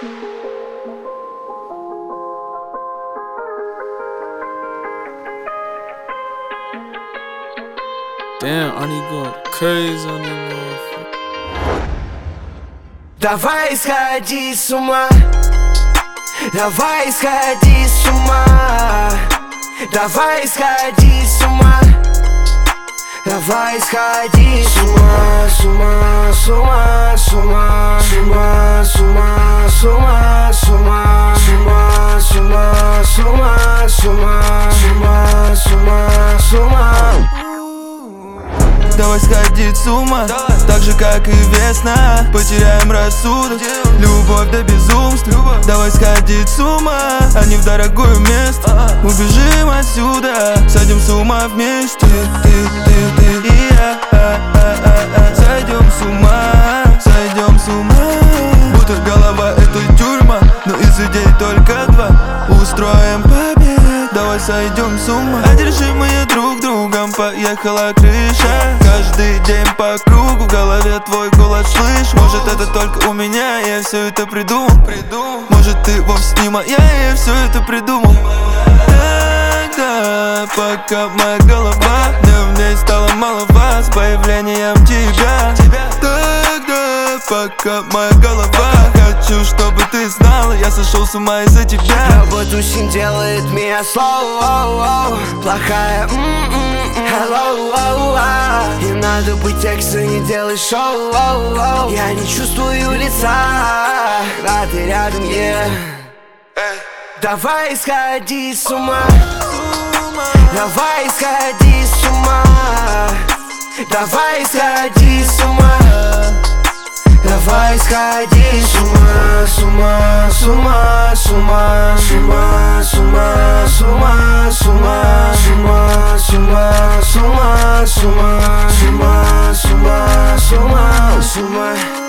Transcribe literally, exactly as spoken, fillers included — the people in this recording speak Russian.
Damn, Arnie going crazy on that motherfucker. Давай сходи с ума, давай сходи с ума, давай сходи с ума, давай сходи с ума, с ума, с ума, с ума, с ума, с ума, с ума, с ума, с ума, с ума, с ума, с ума, с ума, с ума. Давай сходить с ума, так же как и весна. Потеряем рассудок, любовь до безумства. Давай сходить с ума, а не в дорогое место. Убежим отсюда, сойдем с ума вместе. Ты, ты, ты и я, а, а, а, а. Сойдем с ума, сойдем с ума. Будто голова это тюрьма, но из идей только два. Устроим побег, давай сойдем с ума. Одержимые друг другом, поехала крыша. Каждый день по кругу, в голове твой голос слышь. Может это только у меня, я все это придумал. Может ты вовсе не моя, я все это придумал. Тогда, пока моя голова, мне в ней стало мало вас, появлением тебя. Тогда, пока моя голова, хочу, чтобы ты знала, я сошел с ума из-за тебя. Работусин делает меня slow, плохая, hello, и надо быть текстом, не делай шоу. Я не чувствую лица, когда ты рядом, yeah. Давай сходи с ума, давай сходи с ума, давай сходи с ума, давай сходи с ума, с ума, с ума, с ума, с ума, с ума, с ума, с ума, с ума, с ума, с ума, с ума, с ума, с ума, с ума, с ума.